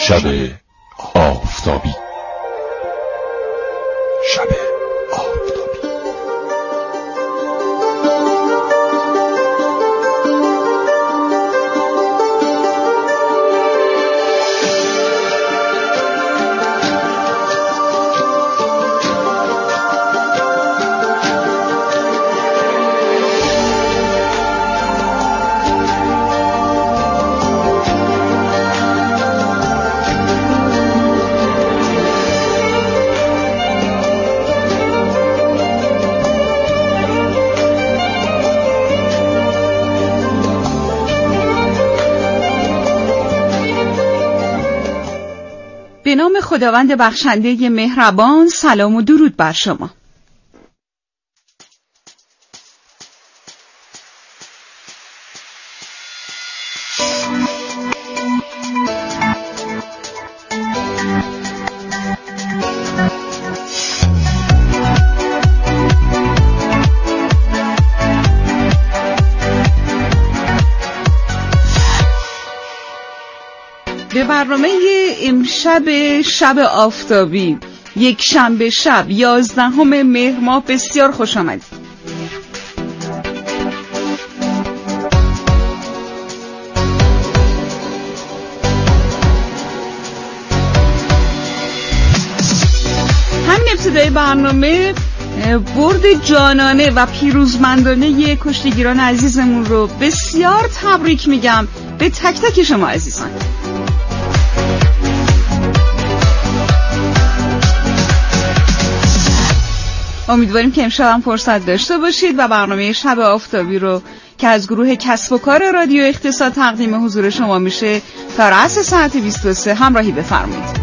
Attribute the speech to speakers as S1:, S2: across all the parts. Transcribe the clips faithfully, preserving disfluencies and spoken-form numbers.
S1: شب آفتابی. شب آفتابی.
S2: به نام خداوند بخشنده مهربان، سلام و درود بر شما. به برنامه امشب شب آفتابی، یک شنبه شب یازدهم مهر ماه بسیار خوش آمدید. همین ابتدای برنامه برد جانانه و پیروزمندانه کشتیگیران عزیزمون رو بسیار تبریک میگم به تک تک شما عزیزان. امیدواریم که امشب هم فرصت داشته باشید و برنامه شب آفتابی رو که از گروه کسب و کار رادیو اقتصاد تقدیم حضور شما میشه تا رأس ساعت بیست و سه همراهی بفرمایید.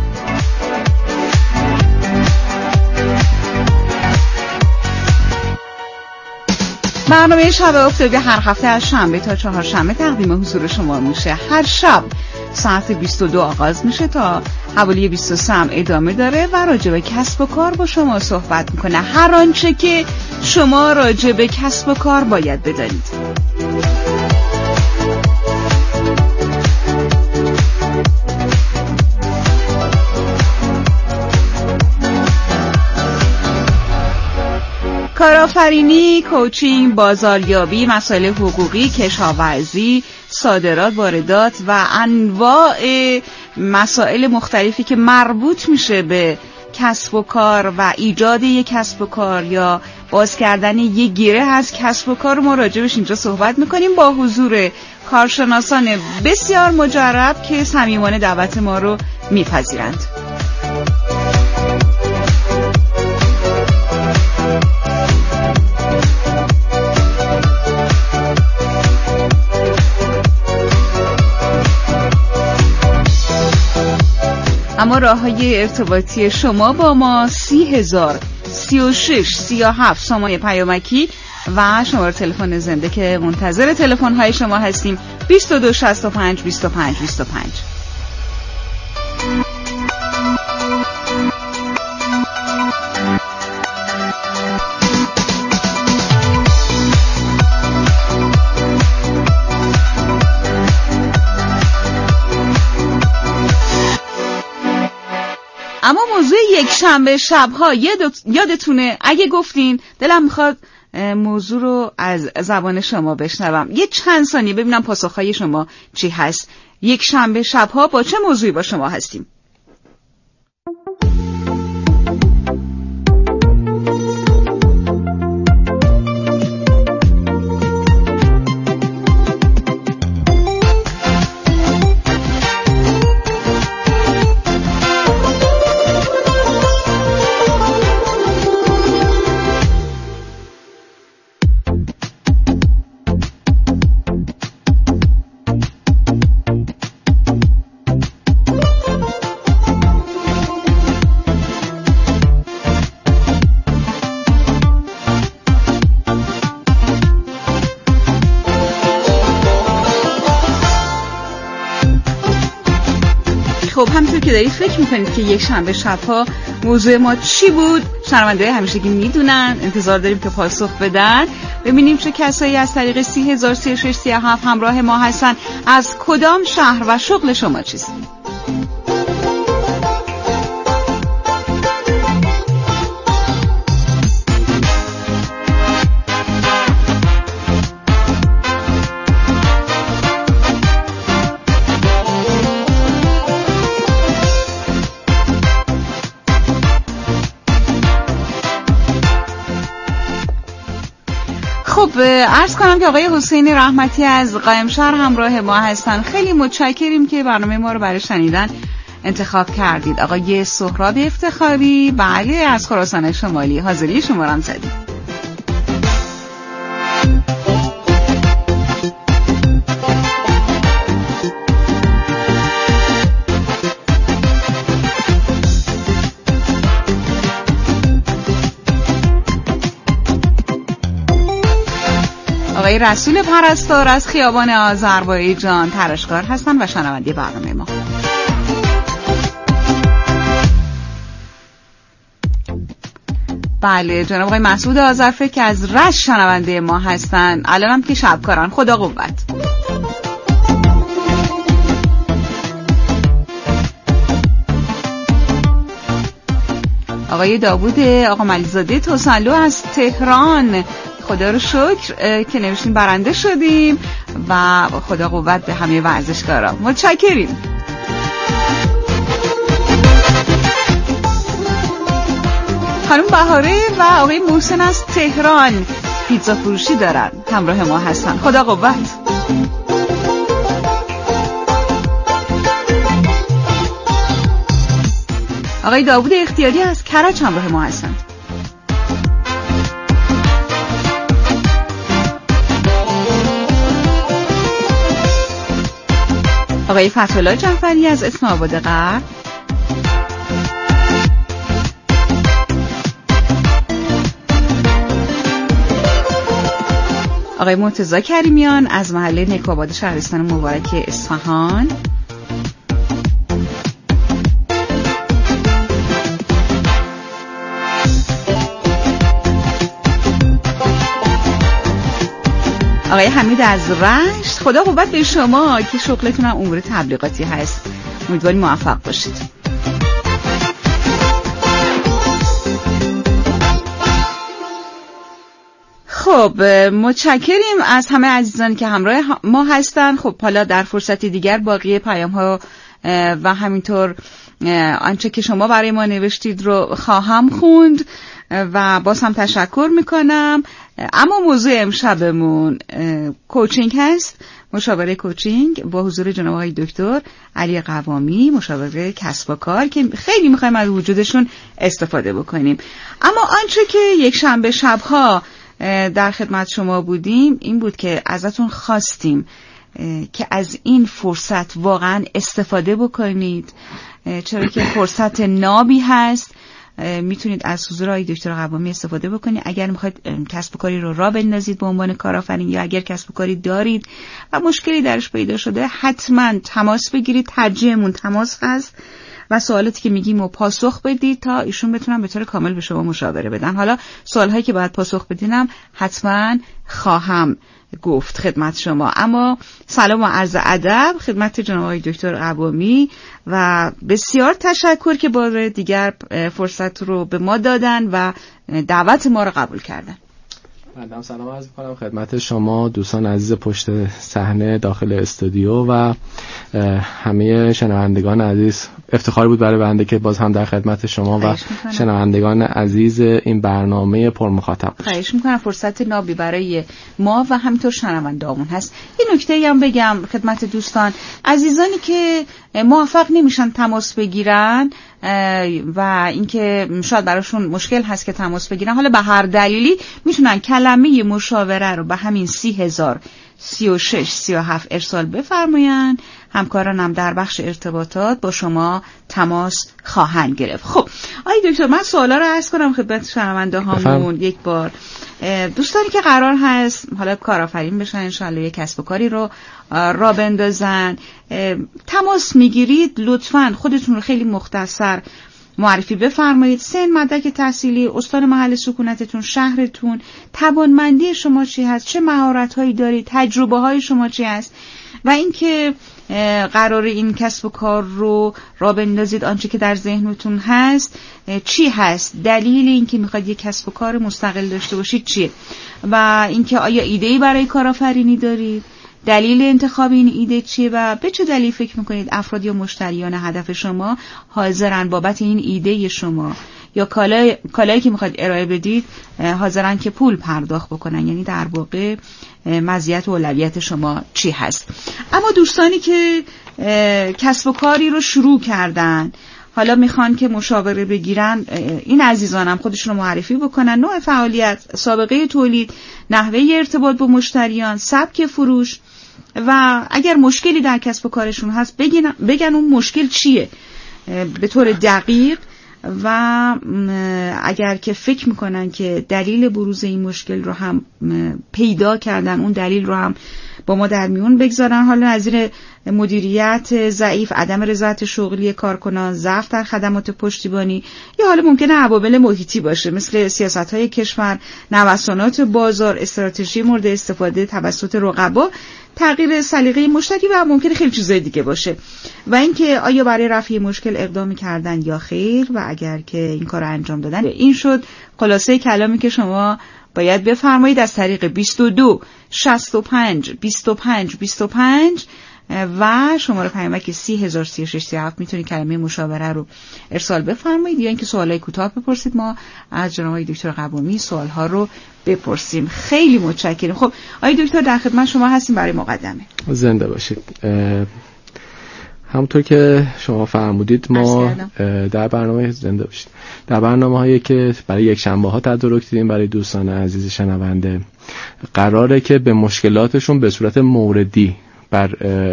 S2: برنامه شب آفتابی هر هفته از شنبه تا چهارشنبه تقدیم حضور شما میشه. هر شب ساعت بیست و دو آغاز میشه تا حوالی بیست و سه هم ادامه داره و راجع به کسب و کار با شما صحبت میکنه. هر آنچه که شما راجع به کسب و کار باید بدانید. کارآفرینی، کوچینگ، بازاریابی، مسائل حقوقی، کشاورزی، صادرات، واردات و انواع مسائل مختلفی که مربوط میشه به کسب و کار و ایجاد یک کسب و کار یا باز کردن یک گره از کسب و کار ما راجبش اینجا صحبت میکنیم با حضور کارشناسان بسیار مجرب که صمیمانه دعوت ما رو میپذیرند. اما راه های ارتباطی شما با ما سی هزار سی و شش سی و هفت سامانه پیامکی و شماره تلفن زنده که منتظر تلفن های شما هستیم بیست و دو شصت و پنج بیست و پنج بیست و پنج. اما موضوع یک شنبه شبها یادتونه اگه گفتین دلم میخواد موضوع رو از زبان شما بشنوم، یه چند ثانیه ببینم پاسخهای شما چی هست. یک شنبه شبها با چه موضوعی با شما هستیم؟ خب همونطور که دارید فکر میکنید که یک شنبه شبها موضوع ما چی بود، شنونده‌های همیشگی میدونن، انتظار داریم که پاسخ بدن. ببینیم چه کسایی از طریق سی هزار سی و شش سی و هفت همراه ما هستن. از کدام شهر و شغل شما چیست؟ خب عرض کنم که آقای حسین رحمتی از قائمشهر همراه ما هستن. خیلی متشکریم که برنامه ما رو برای شنیدن انتخاب کردید. آقای سهراب افتخاری، بله، از خراسان شمالی، حاضری شما رو هم زدیم. آقای رسول پرستار از خیابان آذربایجان تراشکار هستن و شنونده برنامه ما. بله، جناب آقای مسعود آذرفکر که از رشت شنونده ما هستن، الان هم که شبکاران، خدا قوت. آقای داوود آقا ملیزاده توسنلو از تهران، خدا رو شکر که نوشتین برنده شدیم و خدا قوت به همه ورزشکارا. متشکریم. خانم بهاره و آقای محسن از تهران پیتزا فروشی دارن، همراه ما هستن، خدا قوت. آقای داوود اختیاری از کرج همراه ما هستن. آقای فتح‌الله جعفری از اسم آباد غرب. آقای مرتضی کریمیان از محله نیکوآباد شهرستان مبارک اصفهان. آقای حمید از رشت، خدا قوت به شما که شغلتون هم امور تبلیغاتی هست، امیدواریم موفق باشید. خب متشکریم از همه عزیزانی که همراه ما هستن. خب حالا در فرصتی دیگر باقی پیام ها و همینطور آنچه که شما برای ما نوشتید رو خواهم خوند و باز هم تشکر میکنم. اما موضوع امشبمون کوچینگ هست، مشاوره کوچینگ با حضور جناب آقای دکتر علی قوامی، مشاوره کسب و کار که خیلی میخوایم از وجودشون استفاده بکنیم. اما آنچه که یک شنبه شبها در خدمت شما بودیم این بود که ازتون خواستیم که از این فرصت واقعا استفاده بکنید، چرا که فرصت نابی هست. میتونید از حضور آقای دکتر قوامی استفاده بکنید اگر میخواید کسب و کاری رو راه بندازید به عنوان کارآفرین، یا اگر کسب و کاری دارید و مشکلی درش پیدا شده حتما تماس بگیرید. ترجیحمون تماس هست و سوالاتی که میگیم و پاسخ بدید تا ایشون بتونن به طور کامل به شما مشاوره بدن. حالا سوالهایی که باید پاسخ بدینم حتما خواهم گفت خدمت شما. اما سلام و عرض ادب خدمت جناب آقای دکتر قوامی و بسیار تشکر که بار دیگر فرصت رو به ما دادن و دعوت ما رو قبول کردن.
S3: مردم سلام عرض می‌کنم خدمت شما دوستان عزیز پشت صحنه داخل استودیو و همه شنوندگان عزیز. افتخار بود برای بنده که باز هم در خدمت شما و شنوندگان عزیز این برنامه پرمخاطب باشم.
S2: خواهش می‌کنم. فرصت نابی برای ما و همینطور شنوندگان هست. یه نکته‌ای هم بگم خدمت دوستان عزیزانی که موفق نمیشن تماس بگیرن و اینکه شاید براشون مشکل هست که تماس بگیرن، حالا به هر دلیلی میتونن کلمه مشاوره رو به همین سی هزار سی و شش سی و هفت ارسال بفرماین. همکارانم در بخش ارتباطات با شما تماس خواهند گرفت. خب آقای دکتر من سوالا رو عرض کنم خدمت شنونده هامون یک بار. دوستانی که قرار هست حالا کارآفرین بشن انشالله یک کسب و کاری رو را بندازن، تماس میگیرید لطفاً خودتون رو خیلی مختصر معرفی بفرمایید. سن، مدرک تحصیلی، استان محل سکونتتون، شهرتون، توانمندی شما چی هست، چه مهارت‌هایی دارید، تجربه‌های شما چی هست و اینکه قرار این کسب و کار رو را بندازید آنچه که در ذهنتون هست چی هست، دلیل اینکه میخواید یک کسب و کار مستقل داشته باشید چیه و اینکه آیا ایده‌ای برای کارآفرینی دارید، دلیل انتخاب این ایده چیه و به چه دلیل فکر میکنید افراد یا مشتریان هدف شما حاضرن بابت این ایده شما یا کالای کالایی که میخواید ارائه بدید حاضرن که پول پرداخت بکنن. یعنی در واقع مزیت و اولویت شما چی هست. اما دوستانی که کسب و کاری رو شروع کردن، حالا میخوان که مشاوره بگیرن، این عزیزانم خودشون رو معرفی بکنن، نوع فعالیت، سابقه تولید، نحوه ارتباط با مشتریان، سبک فروش و اگر مشکلی در کسب و کارشون هست بگن, بگن اون مشکل چیه به طور دقیق، و اگر که فکر میکنن که دلیل بروز این مشکل رو هم پیدا کردن، اون دلیل رو هم با ما در میون بگذارن. حالا نظیر مدیریت ضعیف، عدم رضایت شغلی کارکنان، ضعف در خدمات پشتیبانی، یا حالا ممکنه عوامل محیطی باشه مثل سیاست‌های کشور، نوسانات بازار، استراتژی مورد استفاده توسط رقبا، تغییر سلیقه مشتری و ممکنه خیلی چیزای دیگه باشه. و اینکه آیا برای رفع مشکل اقدامی کردن یا خیر، و اگر که این کار رو انجام دادن. این شد خلاصه کلامی که شما باید بفرمایید از طریق بیست و دو شصت و پنج بیست و پنج بیست و پنج و شماره پیامک سی هزار سی و شش سی و هفت میتونید کلمه مشاوره رو ارسال بفرمایید، یا اینکه سوالای کوتاه بپرسید، ما از جناب دکتر قوامی سوالها رو بپرسیم. خیلی متشکرم. خب آقای دکتر در خدمت شما هستیم برای مقدمه.
S3: زنده باشید. همونطور که شما فرمودید ما در برنامه زنده باشید در برنامه هایی که برای یک شنبه ها تدارک دیدیم برای دوستان عزیز شنونده، قراره که به مشکلاتشون به صورت موردی بر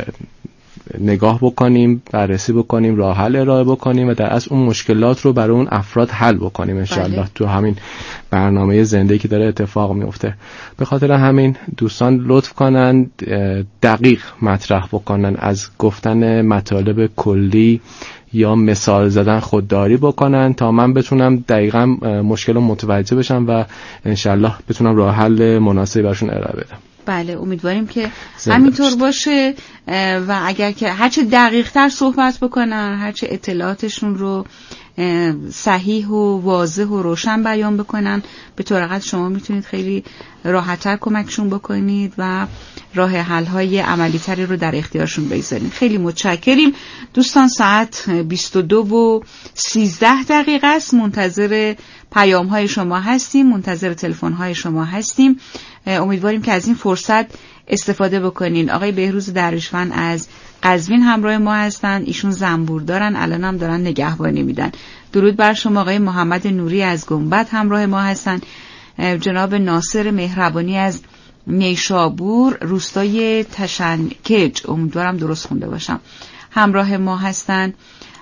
S3: نگاه بکنیم، بررسی بکنیم، راه حل ارائه بکنیم و در اصل اون مشکلات رو برای اون افراد حل بکنیم انشالله تو همین برنامه زنده که داره اتفاق میفته. به خاطر همین دوستان لطف کنند دقیق مطرح بکنن، از گفتن مطالب کلی یا مثال زدن خودداری بکنن تا من بتونم دقیقاً مشکل رو متوجه بشم و انشالله بتونم راه حل مناسبی براشون ارائه بدم.
S2: بله امیدواریم که همینطور باشه و اگر که هرچه دقیق تر صحبت بکنن، هرچه اطلاعاتشون رو صحیح و واضح و روشن بیان بکنن، به طور قطع شما میتونید خیلی راحت‌تر کمکشون بکنید و راه حل‌های عملی‌تری رو در اختیارشون بگذارید. خیلی متشکریم دوستان. ساعت بیست و دو و سیزده دقیقه است. منتظر پیام‌های شما هستیم، منتظر تلفن‌های شما هستیم. امیدواریم که از این فرصت استفاده بکنین. آقای بهروز درویشفن از قزوین همراه ما هستن، ایشون زنبور دارن، الان هم دارن نگهبانی میدن. درود بر شما. آقای محمد نوری از گنبد همراه ما هستن. جناب ناصر مهربانی از نیشابور روستای تشنکج، امیدوارم درست خونده باشم، همراه ما هستن.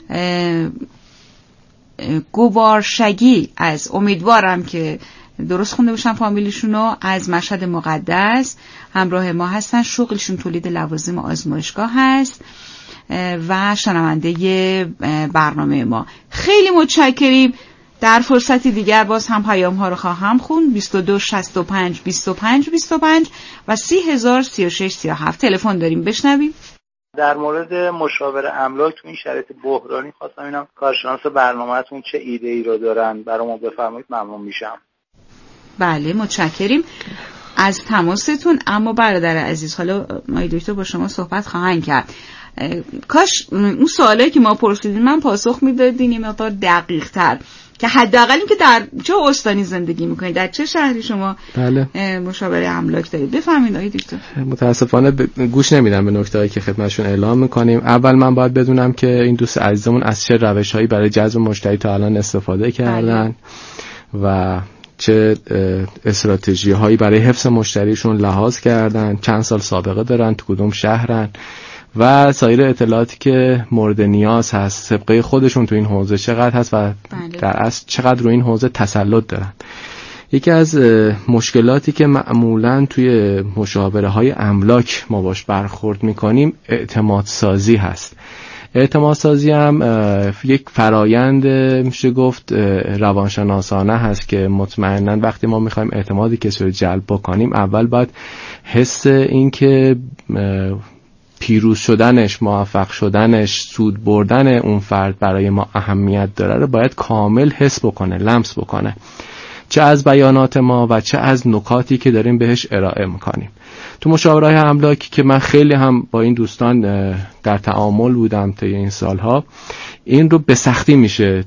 S2: گوارشگی از، امیدوارم که درست خونده باشم فامیلیشونو، از مشهد مقدس همراه ما هستن. شغلشون تولید لوازم آزمایشگاه هست و شنونده برنامه ما. خیلی متشکریم. در فرصتی دیگر باز هم پیام ها رو خواهم خوند. بیست و دو شصت و پنج بیست و پنج بیست و پنج و سی هزار سی و شش سی و هفت. تلفن داریم، بشنویم.
S4: در مورد مشاوره املاک تو این شرایط بحرانی خواستم اینم کارشناس برنامه‌تون چه ایده ای رو دارن برامون بفرمایید، ممنون میشم.
S2: بله متشکریم از تماستون. اما برادر عزیز، حالا ما دکتر با شما صحبت خواهند کرد. کاش اون سوالایی که ما پرسیدیم من پاسخ میدادین یه مقدار دقیق تر، که حداقل این که در چه استانی زندگی میکنید، در چه شهری شما
S3: بله.
S2: مشاوره املاک دارید. بفرمایید آقای دکتر.
S3: متاسفانه گوش نمیدم به نکتهایی که خدمتشون اعلام میکنیم. اول من باید بدونم که این دوست عزیزمون از چه روش‌هایی برای جذب مشتری تا الان استفاده کردن بله. و چه استراتژی هایی برای حفظ مشتریشون لحاظ کردن، چند سال سابقه دارن، تو کدوم شهرن و سایر اطلاعاتی که مورد نیاز هست، سابقه خودشون تو این حوزه چقدر هست و بله. در اصل چقدر رو این حوزه تسلط دارن. یکی از مشکلاتی که معمولاً توی مشاوره های املاک ما باش برخورد میکنیم اعتماد سازی هست. اعتماد سازی هم یک فرایند میشه گفت روانشناسانه هست که مطمئناً وقتی ما میخوایم اعتمادی کسی رو جلب بکنیم، اول باید حس این که پیروز شدنش، موفق شدنش، سود بردن اون فرد برای ما اهمیت داره رو باید کامل حس بکنه، لمس بکنه. چه از بیانات ما و چه از نکاتی که داریم بهش ارائه میکنیم. تو مشاوره‌های املاکی که من خیلی هم با این دوستان در تعامل بودم طی این سالها، این رو به سختی میشه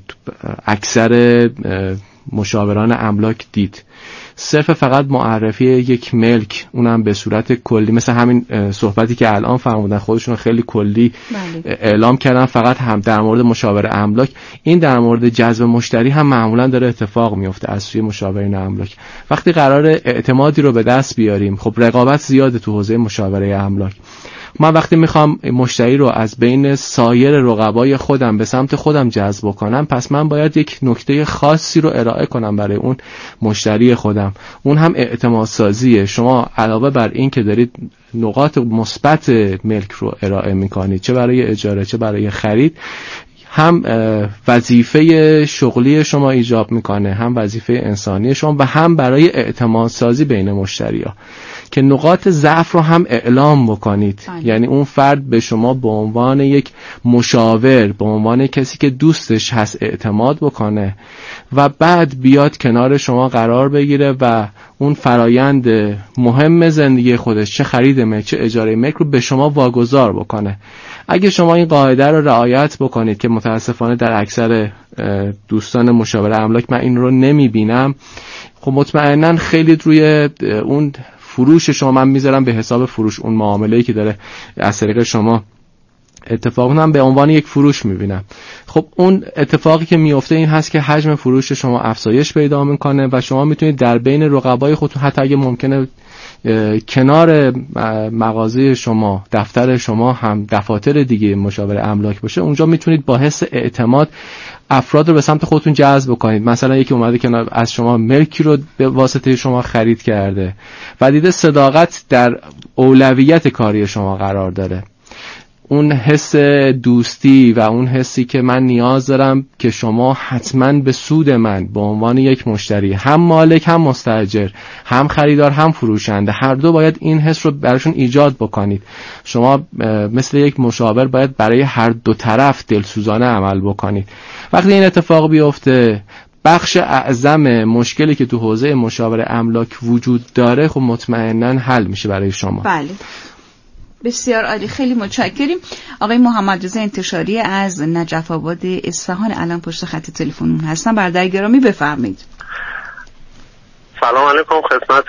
S3: اکثر مشاوران املاک دید. صرف فقط معرفی یک ملک، اونم به صورت کلی، مثل همین صحبتی که الان فرمودن خودشون خیلی کلی بله. اعلام کردن فقط هم در مورد مشاور املاک. این در مورد جذب مشتری هم معمولا داره اتفاق میفته از سوی مشاورین املاک. وقتی قرار اعتمادی رو به دست بیاریم، خب رقابت زیاده تو حوزه مشاوره املاک. من وقتی میخوام مشتری رو از بین سایر رقبای خودم به سمت خودم جذب کنم، پس من باید یک نکته خاصی رو ارائه کنم برای اون مشتری خودم. اون هم اعتماد سازیه. شما علاوه بر این که دارید نقاط مثبت ملک رو ارائه میکنید، چه برای اجاره چه برای خرید، هم وظیفه شغلی شما ایجاب میکنه، هم وظیفه انسانی شما، و هم برای اعتماد سازی بین مشتری‌ها که نقاط ضعف رو هم اعلام بکنید. آنی. یعنی اون فرد به شما به عنوان یک مشاور، به عنوان کسی که دوستش هست اعتماد بکنه و بعد بیاد کنار شما قرار بگیره و اون فرایند مهم زندگی خودش، چه خرید ملک چه اجاره ملک، رو به شما واگذار بکنه. اگه شما این قاعده رو رعایت بکنید که متاسفانه در اکثر دوستان مشاور املاک من این رو نمیبینم، خب مطمئناً خیلی روی اون فروش شما، من میذارم به حساب فروش، اون معامله‌ای که داره از طریق شما اتفاق هم به عنوان یک فروش میبینم. خب اون اتفاقی که میفته این هست که حجم فروش شما افزایش پیدا میکنه و شما میتونید در بین رقبای خودتون، حتی اگه ممکنه کنار مغازه شما، دفتر شما هم دفاتر دیگه مشاور املاک باشه، اونجا میتونید با حس اعتماد افراد رو به سمت خودتون جذب کنید. مثلا یکی اومده که از شما ملکی رو به واسطه شما خرید کرده و دیده صداقت در اولویت کاری شما قرار داره، اون حس دوستی و اون حسی که من نیاز دارم که شما حتما به سود من به عنوان یک مشتری، هم مالک هم مستاجر، هم خریدار هم فروشنده، هر دو باید این حس رو براشون ایجاد بکنید. شما مثل یک مشاور باید برای هر دو طرف دلسوزانه عمل بکنید. وقتی این اتفاق بیفته، بخش اعظم مشکلی که تو حوزه مشاور املاک وجود داره خب مطمئناً حل میشه برای شما.
S2: بله، بسیار عالی، خیلی متشکریم. آقای محمد رضا انتشاری از نجف آباد اصفهان الان پشت خط تلفنمون هستن. برادر گرامی بفرمایید.
S5: سلام علیکم خدمت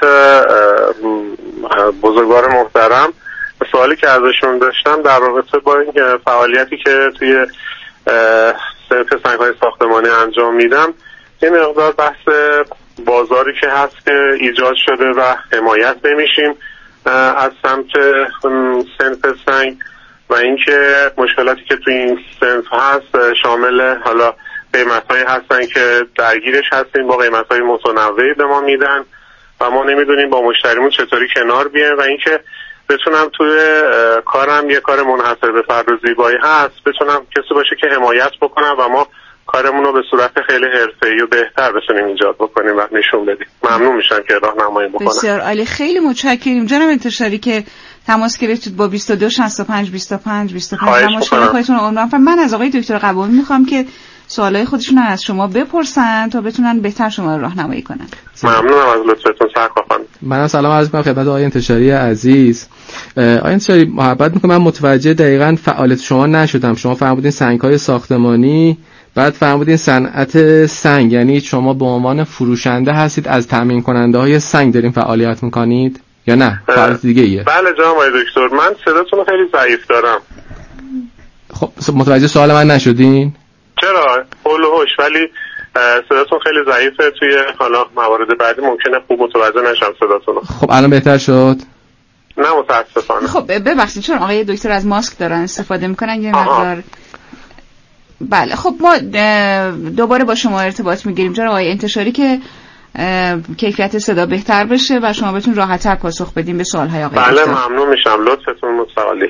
S5: بزرگوار محترم. سوالی که ازشون داشتم در رابطه با این فعالیتی که توی صنف سنگ‌های ساختمانی انجام میدم، یه مقدار بحث بازاری که هست که ایجاد شده و حمایت نمیشیم از سمت صنف سنگ و اینکه مشکلاتی که توی این صنف هست شامل حالا قیمت‌هایی هستن که درگیرش هستیم، با قیمت‌های متنوعی به ما میدن و ما نمیدونیم با مشتریمون چطوری کنار بیایم و اینکه بتونم توی کارم یه کار منحصر به فرد و زیبایی هست بتونم کسی باشه که حمایت بکنم و ما کارمون رو به صورت خیلی حرفه‌ای و بهتر بتونیم ایجاد بکنیم و نشون بدیم. ممنون میشم که راهنمایی بکنم.
S2: بسیار عالی، خیلی متشکریم جناب انتشاری که تماس گرفتید با بیست و دو شصت و پنج بیست و پنج بیست و پنج. مشکل خودتون رو عنوان فرمایید. من از آقای دکتر قبول میخوام که سوالای خودشون از شما بپرسن تا بتونن بهتر شما رو راهنمایی کنن.
S5: ممنونم از لطفتون سرکار خانم.
S3: منم سلام عرض می‌کنم خدمت آقای انتشاری عزیز. آقای انتشاری محبت می‌کنم، من متوجه دقیقاً فعالیت شما نشدم. شما فرمودین سنگ‌های ساختمانی، بعد فرمودین صنعت سنگ، یعنی شما به عنوان فروشنده هستید، از تامین کننده های سنگ دارین فعالیت میکنید یا نه فعالیت دیگه ایه؟
S5: بله جناب آقای دکتر، من صداتون خیلی ضعیف دارم.
S3: خب متوجه سوال من نشدین؟
S5: چرا؟ قول و هوش، ولی صداتون خیلی ضعیفه. توی حالا موارد بعدی ممکنه خوب متوجه نشم صداتون.
S3: خب الان بهتر شد؟
S5: نه متاسفانه.
S2: خب ببخشید، چون آقای دکتر از ماسک دارن استفاده میکنن یه مقدار. بله، خب ما دوباره با شما ارتباط میگیریم جناب آقای انتشاری که کیفیت صدا بهتر بشه و شما بتون راحت‌تر پاسخ بدیم به سوال‌های آقای
S5: بله دکتر. ممنون میشم، لطفتون متعالی.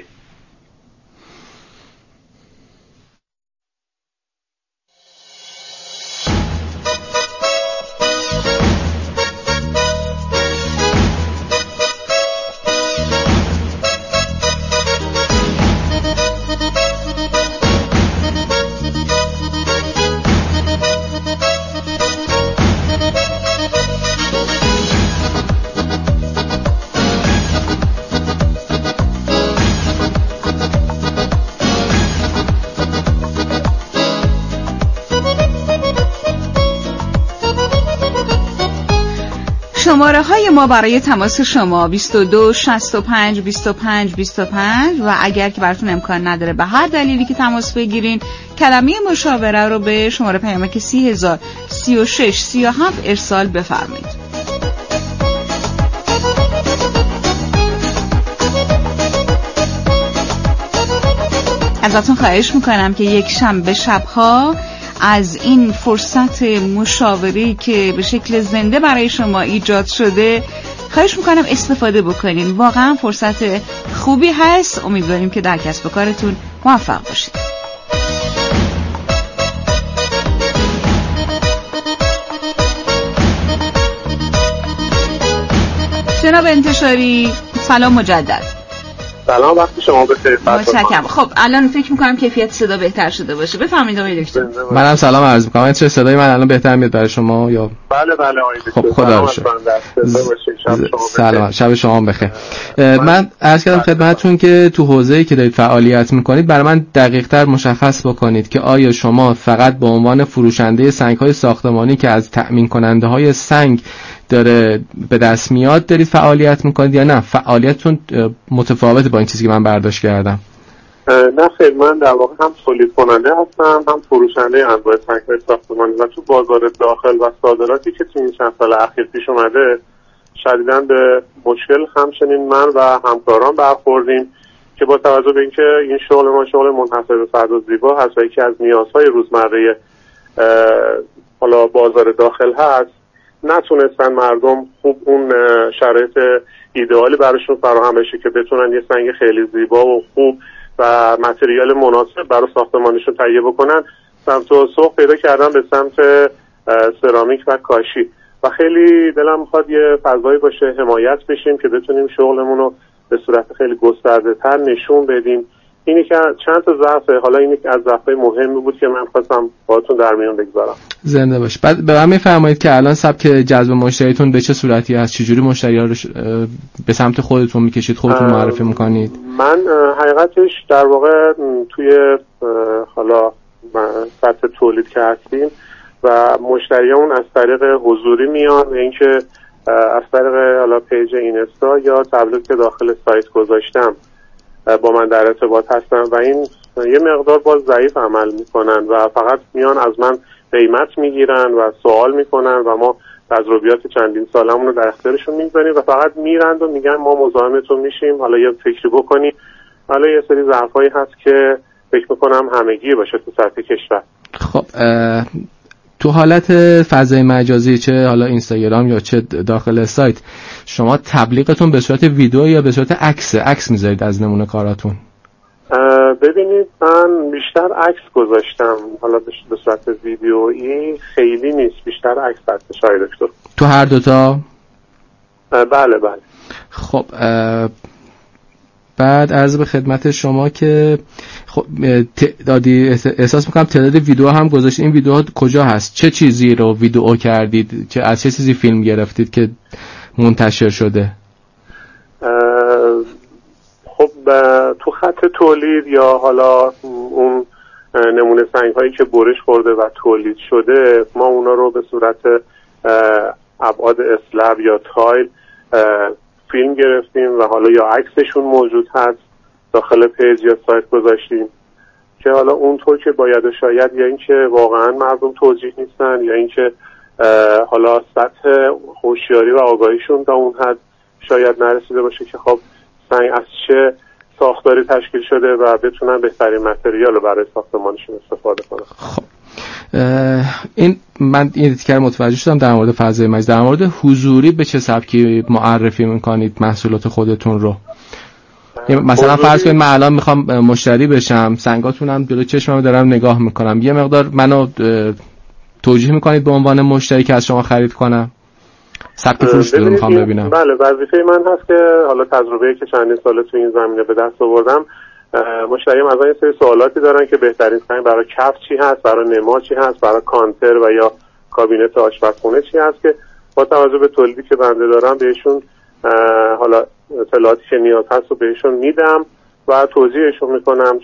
S2: شماره های ما برای تماس شما بیست و دو شصت و پنج بیست و پنج بیست و پنج و اگر که براتون امکان نداره به هر دلیلی که تماس بگیرین کلمه مشاوره رو به شماره پیامک سی هزار سی و شش سی و هفت ارسال بفرمایید. ازتون خواهش میکنم که یک شنبه شبها از این فرصت مشاوره که به شکل زنده برای شما ایجاد شده خواهش میکنم استفاده بکنین. واقعا فرصت خوبی هست. امیدواریم که در کسب و کارتون موفق باشید. جناب انتشاری سلام مجدد.
S5: سلام، وقتی شما بخیر.
S2: متشکرم. خب الان فکر میکنم کیفیت صدا بهتر شده باشه. بفرمایید آقای دکتر.
S3: منم سلام عرض میکنم. چه صدای من الان بهتر میاد برای شما یا؟
S5: بله بله آقای دکتر.
S3: خب خدا رو شکر. سلام، شب شما بخیر. من عرض کردم خدمتتون که تو حوزه‌ای که دارید فعالیت میکنید برای من دقیق‌تر مشخص بکنید که آیا شما فقط به عنوان فروشنده سنگ‌های ساختمانی که از تأمین کننده‌های سنگ داره به دست میاد دارید فعالیت میکنید یا نه فعالیتتون متفاوته با این چیزی که من برداشت کردم؟
S5: نه خیر، من در واقع هم تولید کننده هستم هم فروشنده انواع سنگ‌های ساختمانی و تو بازار داخل و صادراتی که تو این چند سال اخیر پیش اومده شدیداً به مشکل همچنین من و همکاران برخوردیم که با توجه به اینکه این شغل ما شغل منحصر به فرد و زیبا هست و یکی از نیازهای روزمره حالا بازار داخل هست، نتونستن مردم خوب اون شرایط ایدئالی براشون فراهم بشه که بتونن یه سنگ خیلی زیبا و خوب و متریال مناسب برای ساختمانشون تهیه بکنن. سمت و سوق پیدا کردن به سمت سرامیک و کاشی و خیلی دلم میخواد یه فضایی باشه حمایت بشیم که بتونیم شغلمون رو به صورت خیلی گسترده تر نشون بدیم. اینی که چند تا ضعفه، حالا اینی که از ضعف‌های مهمی بود که من خواستم باهاتون در میون بگذارم.
S3: زنده باش. بعد به من میفرمایید که الان سبک جذب مشتریتون به چه صورتی هست؟ چجوری مشتری‌ها رو به سمت خودتون میکشید، خودتون معرفی میکنید؟
S5: من حقیقتش در واقع توی حالا سطح تولید که هستیم و مشتریامون از طریق حضوری میان و اینکه از طریق حالا پیج اینستا یا تبلیغ که داخل سایت گذاشتم با من در ارتباط هستن و این یه مقدار باز ضعیف عمل میکنن و فقط میان از من قیمت میگیرن و سوال میکنن و ما تجربیات چندین سالمون رو در اختیارشون میذاریم و فقط میرند و میگن ما مزاحمتون میشیم، حالا یه فکری بکنی. حالا یه سری ظرفایی هست که فکر میکنم همگی باشه تو سطح کشور.
S3: خب تو حالت فضای مجازی چه حالا اینستاگرام یا چه داخل سایت شما تبلیغتون به صورت ویدیو یا به صورت عکس عکس میذارید از نمونه کاراتون؟
S5: ببینید من بیشتر عکس گذاشتم، حالا به صورت ویدیویی خیلی نیست، بیشتر عکس هستش آقای دکتر.
S3: تو هر دوتا؟
S5: بله بله.
S3: خب بعد عرض به خدمت شما که خب تعدادی احساس میکنم تعداد ویدیو هم گذاشتید. این ویدیوها کجا هست؟ چه چیزی رو ویدیو کردید؟ چه از چه چیزی فیلم گرفتید که منتشر شده؟
S5: خب تو خط تولید یا حالا اون نمونه سنگ هایی که برش خورده و تولید شده ما اونا رو به صورت ابعاد اسلب یا تایل فیلم گرفتیم و حالا یا عکسشون موجود هست داخل پیج یا سایت گذاشتیم که حالا اونطور که باید و شاید یا اینکه واقعا مردم توجیه نیستن یا اینکه حالا سطح هوشیاری و آگاهیشون تا اون حد شاید نرسیده باشه که خب سنگ از چه ساختاری تشکیل شده و بتونن بهترین متریال رو برای ساختمانشون استفاده کنن.
S3: خب این من این تیکر متوجه شدم در مورد فضای مجازی. در مورد حضوری به چه سبکی معرفی میکنید محصولات خودتون رو؟ مثلا فرض کنید من الان میخوام مشتری بشم، سنگاتونم جلوی چشمم دارم نگاه میکنم، یه مقدار منو توجیه میکنید به عنوان مشتری که از شما خرید کنم؟ سبک فروش رو میخوام ببینم.
S5: بله وظیفه من هست که حالا تجربه‌ای که چندین ساله تو این زمینه به دست آوردم مشتریام از این سری سوالاتی دارن که بهترین سنگ برای کف چی هست، برای نما چی هست، برای کانتر و یا کابینت آشپزخونه چی هست که با توجه به تولیدی که بنده دارم بهشون حالا اطلاعاتی که نیاز هست رو بهشون میدم و توضیحشون میکنم.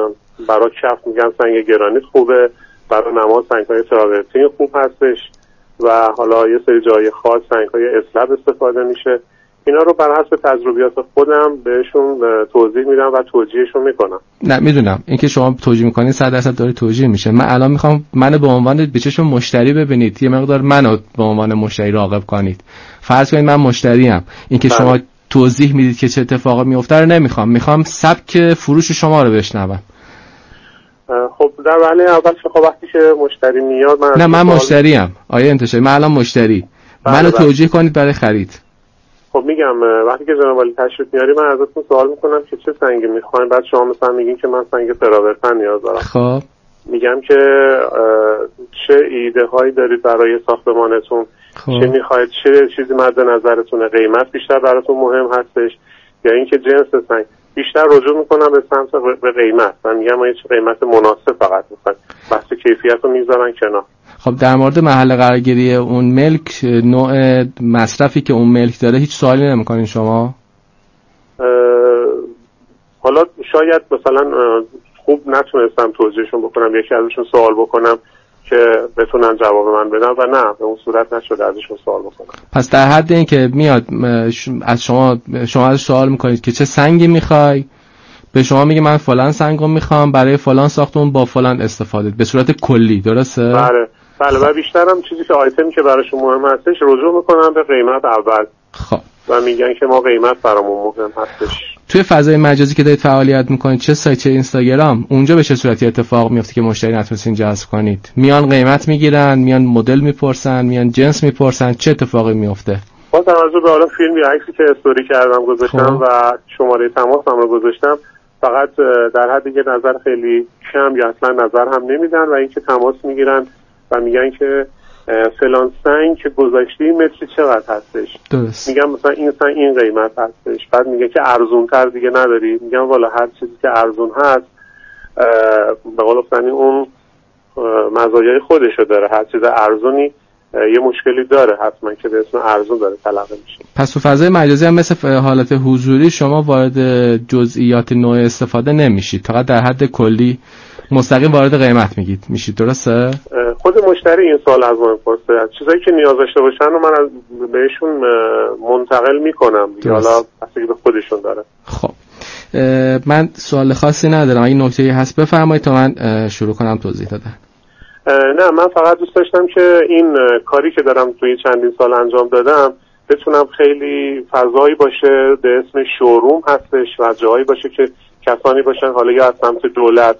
S5: برای کف میگم سنگ گرانیت خوبه، برای نما سنگ‌های تراورتین خوب هستش و حالا یه سری جای خاص سنگ‌های اسلب استفاده میشه. اینا رو بر حسب تجربیات خودم بهشون توضیح میدم و توجیهشون میکنم.
S3: نه میدونم اینکه شما توجیه میکنید صد درصد داره توجیه میشه. من الان میخوام منو به عنوان به چشم مشتری ببینید، یه مقدار منو به عنوان مشتری راغب کنید. فرض کنید من مشتریم، اینکه
S5: بله.
S3: شما توضیح میدید که چه اتفاقی میفته رو نمیخوام، میخوام سبک فروش شما رو بشنوم.
S5: خب در وهله اول که خب وقتی که مشتری میاد من
S3: نه من مشتریم آیه انتشاری، من الان مشتری،
S5: بله
S3: منو
S5: بله.
S3: توجیه کنید برای خرید.
S5: خب میگم وقتی که جناب عالی تشریف میاری من ازتون سوال میکنم که چه سنگی میخواین، بعد شما مثلا میگین که من سنگ تراورتن نیاز دارم.
S3: خب
S5: میگم که چه ایده هایی دارید برای ساختمانتون،
S3: خب.
S5: چه میخواید، چه چیزی مد نظرتونه، قیمت بیشتر براتون مهم هستش یا اینکه جنس سنگ؟ بیشتر رجوع میکنم به سمت به قیمت. من میگم ما یه قیمت مناسب فقط میخوایم، بحث کیفیت رو میذارن کنار.
S3: خب در مورد محل قرارگیری اون ملک، نوع مصرفی که اون ملک داره هیچ سوالی نمیکنین شما؟
S5: حالا شاید مثلا خوب نتونستم توجیهشون بکنم، یکی ازشون سوال بکنم که بتونن جواب من بدن و نه به اون صورت نشده ازشون سوال بکنم.
S3: پس در حد این که میاد از شما شما از سوال میکنید که چه سنگی میخوای، به شما میگه من فلان سنگو میخوام برای فلان ساختمون با فلان استفاده به صورت کلی، درسته؟
S5: بله بله. و بیشترم چیزی که آیتمی که براشون مهم هستش رجوع میکنم به قیمت اول.
S3: خب
S5: و میگن که ما قیمت برامون مهم هستش.
S3: توی فضای مجازی که دارید فعالیت میکنید، چه سایت چه اینستاگرام، اونجا به چه صورتی اتفاق میفته که مشتری نتونستین جذب کنید؟ میان قیمت میگیرن، میان مدل میپرسن، میان جنس میپرسن، چه اتفاقی میفته؟
S5: با توجه به حالا فیلم یا عکسی که استوری کردم گذاشتم و شماره تماسم رو گذاشتم، فقط در حدی که نظر خیلی کم یا اصلا نظر هم نمیدن و اینکه تماس میگیرن و میگن که فلان سنگ که گذاشتی متری چقدر هستش.
S3: درست.
S5: میگم مثلا این سنگ این قیمت هستش، بعد میگه که ارزون تر دیگه نداری. میگم والا هر چیزی که ارزون هست به قول افتادنی اون مزایای خودشو داره. هر چیز ارزونی یه مشکلی داره حتما که به اسم ارزون داره تلقی میشه.
S3: پس تو فضای مجازی هم مثل حالت حضوری شما وارد جزئیات نوع استفاده نمیشید، فقط در حد کلی مستقیم وارد قیمت میگید میشید، درسته؟
S5: خود مشتری این سوال از ما میپرسه، چیزایی که نیاز داشته باشن رو من از بهشون منتقل میکنم، حالا بستگی به خودشون داره.
S3: خب من سوال خاصی ندارم، اگه نکته‌ای هست بفرمایید تا من شروع کنم توضیح دادن.
S5: نه من فقط دوست داشتم که این کاری که دارم توی چندین سال انجام دادم بتونم خیلی فضایی باشه به اسم شوروم هستش و جایی باشه که کسانی باشن حالا یا از سمت دولت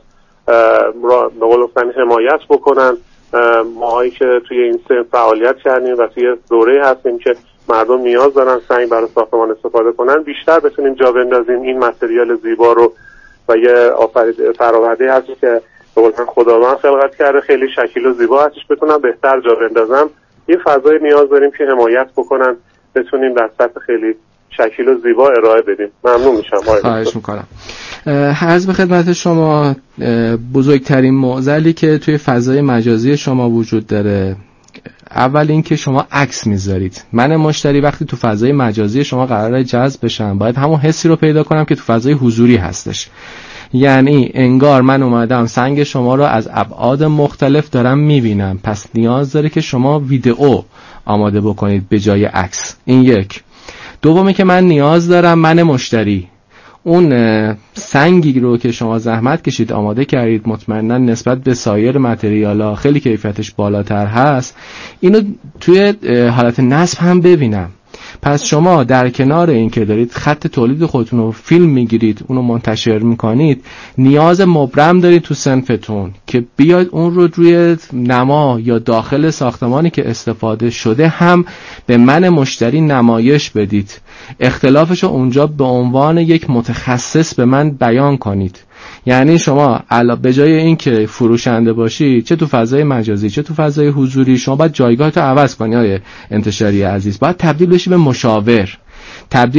S5: به قول افتادنی حمایت بکنن. ماهایی که توی این سن فعالیت کردیم و توی دوره هستیم که مردم نیاز دارن سنگ برای ساختمان استفاده کنن، بیشتر بتونیم جا بندازیم این متریال زیبا رو و یه آفرید فراورده هست که به قول من خداوند خلقت کرده، خیلی شکیل و زیبا هستش، بتونم بهتر جا بندازم. این فضای نیاز داریم که حمایت بکنن، بتونیم در سطح خیلی شکیل و زیبا ارائه بدیم. ممنون میشم.
S3: خواهش میکنم. عرض به خدمت شما بزرگترین معضلی که توی فضای مجازی شما وجود داره، اول این که شما عکس میذارید. من مشتری وقتی تو فضای مجازی شما قراره جذب بشم، باید همون حسی رو پیدا کنم که تو فضای حضوری هستش. یعنی انگار من اومدم سنگ شما رو از ابعاد مختلف دارم میبینم، پس نیاز داره که شما ویدئو آماده بکنید به جای عکس. این یک. دومی که من نیاز دارم من مشتری اون سنگی رو که شما زحمت کشید آماده کردید، مطمئنا نسبت به سایر متریالا خیلی کیفیتش بالاتر هست، اینو توی حالت نصب هم ببینم. پس شما در کنار این که دارید خط تولید خودتون رو فیلم میگیرید اونو منتشر میکنید، نیاز مبرم دارید تو صنفتون که بیاید اون رو روی نما یا داخل ساختمانی که استفاده شده هم به من مشتری نمایش بدید، اختلافش رو اونجا به عنوان یک متخصص به من بیان کنید. یعنی شما علاوه به جای این که فروشنده باشی چه تو فضای مجازی چه تو فضای حضوری، شما باید جایگاهتو عوض کنی. آیه انتشاری عزیز، باید تبدیل بشی به مشاور، تبدیل